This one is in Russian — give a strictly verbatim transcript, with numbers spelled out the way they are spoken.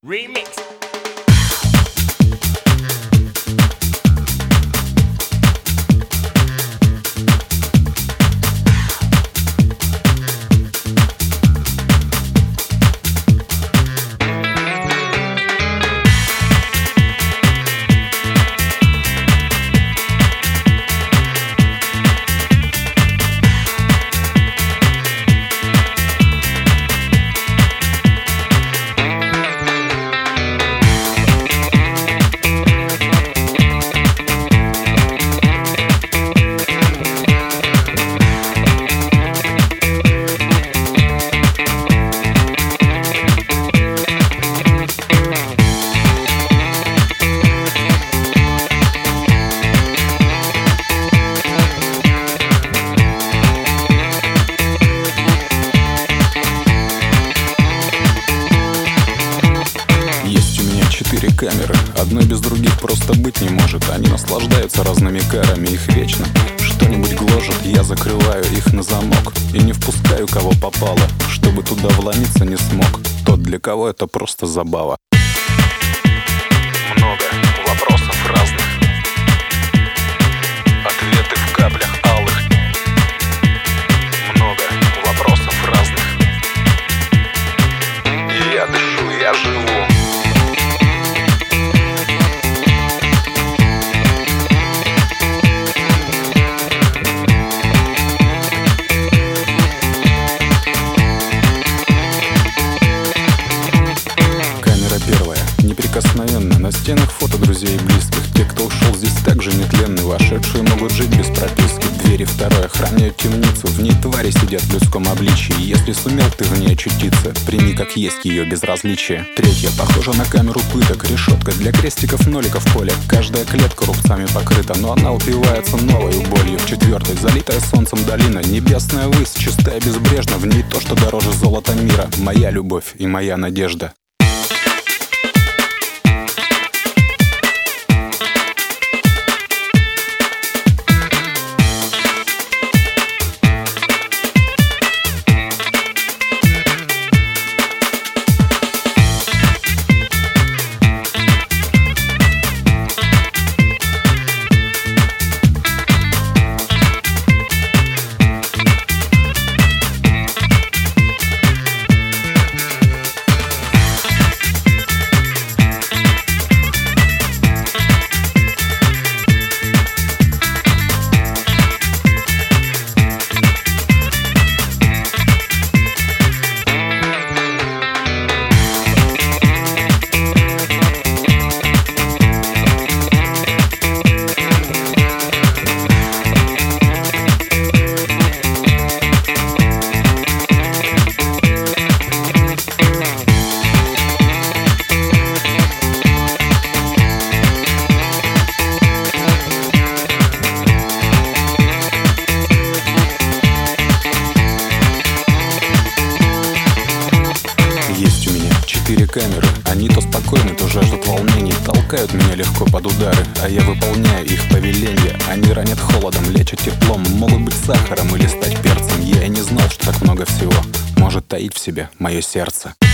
Remix. Четыре камеры, одной без других просто быть не может. Они наслаждаются разными карами, их вечно что-нибудь гложет. Я закрываю их на замок и не впускаю кого попало, чтобы туда вломиться не смог тот, для кого это просто забава. Много вопросов разных, ответы в каплях алых. Много вопросов разных, и я дышу, я живу. Неприкосновенно на стенах фото друзей и близких. Те, кто ушел, здесь также нетленны. Вошедшие могут жить без прописки. Двери второй охраняют темницу. В ней твари сидят в людском обличии. Если сумел ты в ней очутиться, прими как есть ее безразличие. Третья похожа на камеру пыток. Решетка для крестиков, ноликов в поле. Каждая клетка рубцами покрыта, но она упивается новой болью. В четвертой залитая солнцем долина. Небесная высь, чистая безбрежна. В ней то, что дороже золота мира. Моя любовь и моя надежда. Четыре камеры, они то спокойны, то жаждут волнений. Толкают меня легко под удары, а я выполняю их повеления. Они ранят холодом, лечат теплом. Могут быть сахаром или стать перцем. Я и не знал, что так много всего может таить в себе мое сердце.